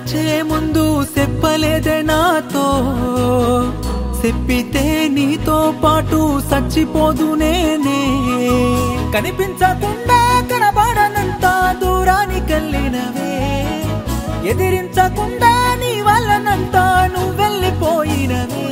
సచ్చే ముందు చెప్పలేదే నాతో, చెప్పితే నీతో పాటు సచ్చిపోదు నేనే. కనిపించకుండా కనబడనంత దూరానికెళ్ళినవే, ఎదిరించకుండా నీ వల్లనంతా నువ్వెళ్ళిపోయినవే.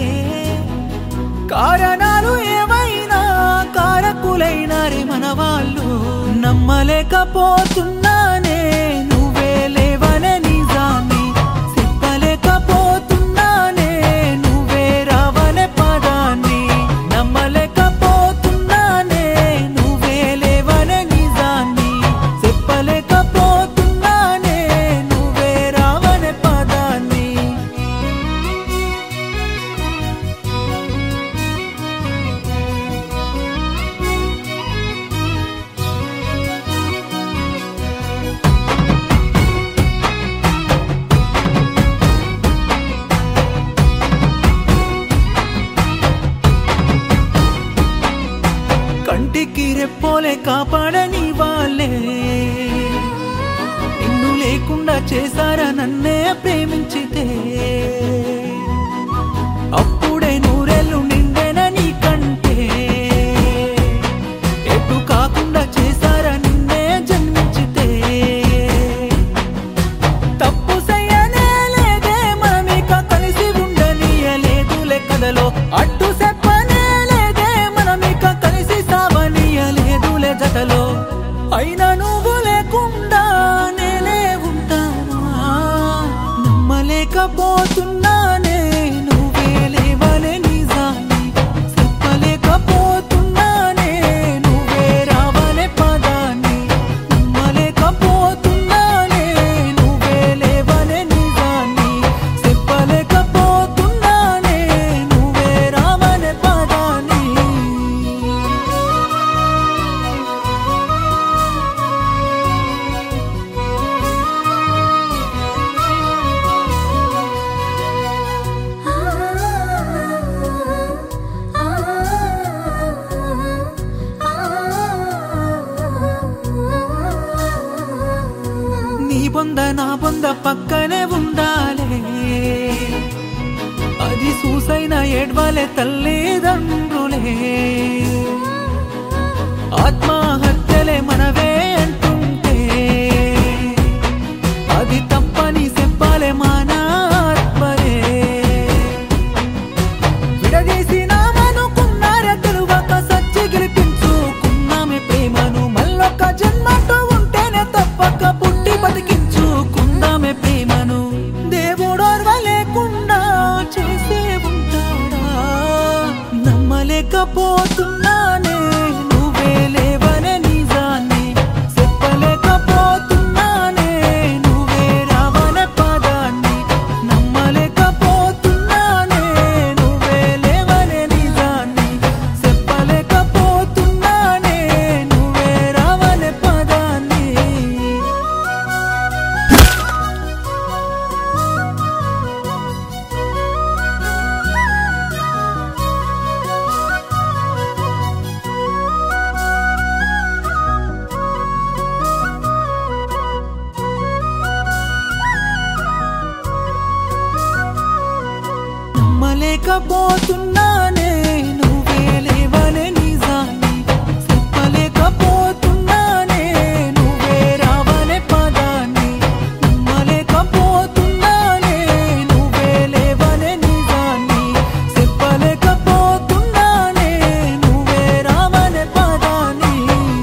కారణాలు ఏమైనా కారకులైనారే మన వాళ్ళు, నమ్మలేకపోతున్నానే నువ్వే లేవనే నిజాన్ని, చెప్పలేకపోతున్నానే నువ్వే రావనే పదాన్ని. నమ్మలేకపోతున్నానే నువ్వే లేవనే నిజాన్ని, చెప్పలేకపోతున్నానే నువ్వే రావనే పదాన్ని. కంటికి రెప్పోలే కాపాడని వాళ్ళే, నిన్ను లేకుండా చేశారా నన్నే ప్రేమించితే. అప్పుడే నూరేళ్ళు నిండెన నీ కంటే, ఎటు కాకుండా చేశారా నిన్నే జన్మించితే. తప్పు చెయ్యనే లేదే మనమిక కలిసి ఉండనీయలేదులే కథలో, అడ్డు చెప్పనే లేదే మనమిక కలిసి సావనీయలేదులే జతలో. అయినా నువ్వు లేకుండా నేనే ఉంటానా, నమ్మలేకపోతున్నానే నువ్వే లేవనే నిజాన్ని, చెప్పలేకపోతున్నానే నువ్వే రావనే పదాన్ని. నమ్మలేకపోతున్నానే నువ్వే లేవనే నిజాన్ని, చెప్పలేకపోతున్నానే నువ్వే రావనే పదాన్ని. నీ బొంద నా బొంద పక్కనే ఉండాలే, అది చూసైనా ఏడ్వాలే తల్లిదండ్రులే. ఆత్మహత్యలే మనవే అంటుంటే, అది తప్పని చెప్పాలే మానాత్మలే. విడదీసినామనుకున్నారే తెలువక సచ్చి గెలిపించుకున్నామే ప్రేమను, మళ్ళొక్క జన్మతో ఉంటేనే తప్పక పుట్టి బతికించుకుందామే ప్రేమను. దేవుడోర్వలేకుండా చేసే ఉంటాడా, నమ్మలేకపోతున్నా